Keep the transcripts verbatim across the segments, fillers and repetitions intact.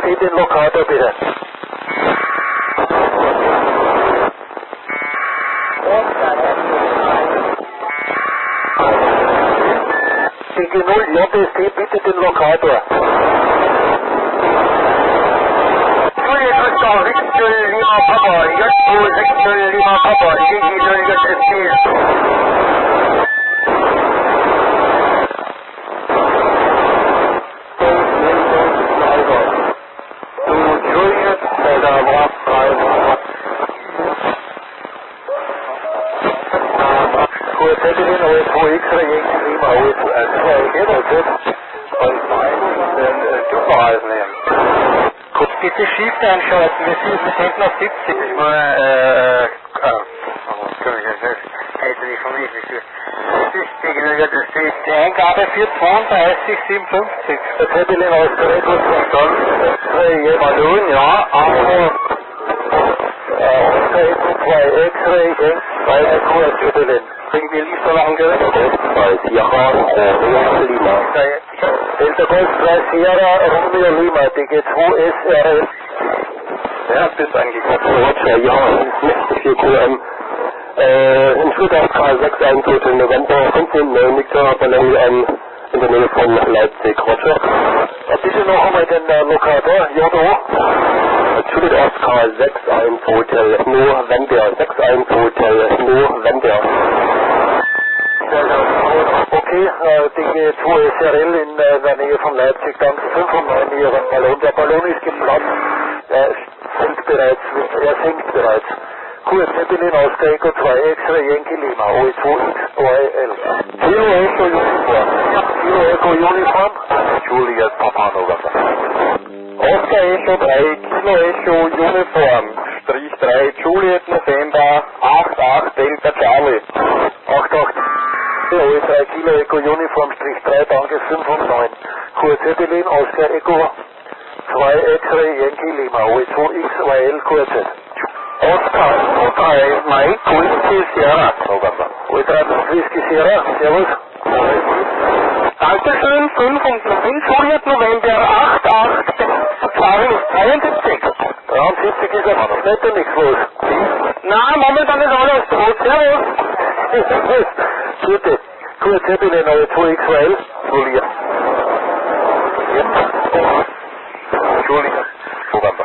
versteht den Lokator bitte. D G null J S T, bitte den Lokator. Juliet Oscar, Victor Lima Papa, J O Victor Lima Papa, D G null J S T. Bitte Shift einschalten, wir sind, wir sind noch siebzig. Ich meine, äh, äh, die Eingabe für zweiunddreißig siebenundfünfzig. Der Zeppelin aus der Redwood verstanden. Jemand nun, ja, aber Oscar Echo zwei X-Ray, Jenk, zwei Echo, Zeppelin. Bringen wir Liefer lang gehört? Bei Sierra, Romeo Lima. Delta Golf zwei Sierra, Romeo Lima, D G zwei S R S. Ja, das ist eigentlich gut. Roger, ja, vier Q M. Äh, in Stuttgart K sechs eins Hotel November fünfundneunzig Ballon an in der Nähe von Leipzig. Roger. Ja, bitte noch einmal den äh, Lokator, J O. Stuttgart K sechs eins Hotel November, sechs eins Hotel November. Okay, äh, D G zwei S R L in äh, der Nähe von Leipzig, dann fünfundneunzig Ihren Ballon. Der Ballon ist geplatzt, er sinkt bereits, er sinkt bereits. Q S Zeppelin aus der Echo zwei X-Ray Yankee Lima, O E zwei X zwei L. Kilo Echo Uniform. Kilo Echo Uniform. Juliet Papa November. Oscar Echo drei, Kilo Echo Uniform. Strich drei, Juliet November, acht acht Delta Charlie. acht acht O E drei Kilo Echo Uniform, Strich drei, danke, fünf und neun. Q S Zeppelin aus der Echo zwei X-Ray Yankee Lima, O E zwei X zwei L Q S Z. Oscar, drei, Mike, Whisky Sierra, November. O E drei Whisky Sierra, servus. Dankeschön, fünf und neun, Juliet November, acht acht, Charlie, zweiundsiebzig. dreiundsiebzig ist auf dem Wetter nichts los. Na, momentan ist alles tot, servus. Bitte, Q S Zeppelin, O E zwei X zwei L, Juliet. Juliet November.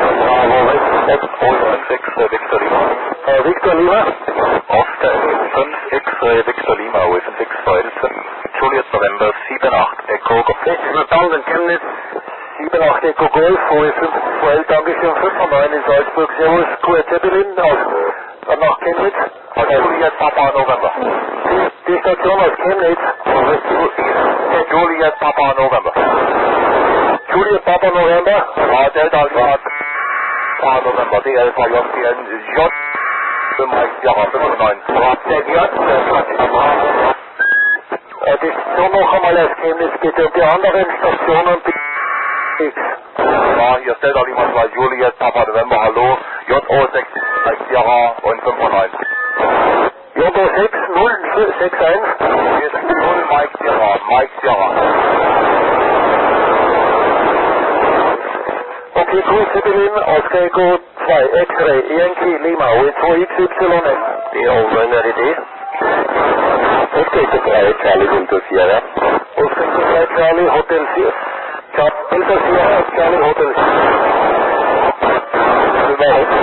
sechs Victor Lima. Äh, Victor Lima. Oscar fünf X-Ray Victor Lima, O E fünf X zwei L. Juliet November sieben acht Echo Golf. Verstanden, Chemnitz. sieben acht Echo Golf, O E fünf zwei L, Dankeschön, fünf und neun in Salzburg. Servus, Q S Zeppelin aus, äh, nach Chemnitz. Also Juliet Papa November. Die, die Station aus Chemnitz. Juliet Papa November. Juliet Papa November. Ja, Delta Alpha Papa November, D L V J, D N J, Jahre fünfundneunzig. Der J, äh, die Station noch einmal aus Chemnitz bitte und die anderen Stationen bitte X. Ja, hier ist Delta Lima zwei, Juliet Papa November, hallo, J O sechs, Jahre und fünfundneunzig. J O sechs null sechs eins. Hier ist null Mike Sierra, Mike Sierra. Okay, Q S Zeppelin, Oscar Echo zwei X-Ray Yankee Lima, O E zwei X Y S. D O neun R D. Oscar Echo drei Charlie Delta Sierra. Oscar Echo drei Charlie Hotel Sierra. Delta Sierra Charlie Hotel Sierra.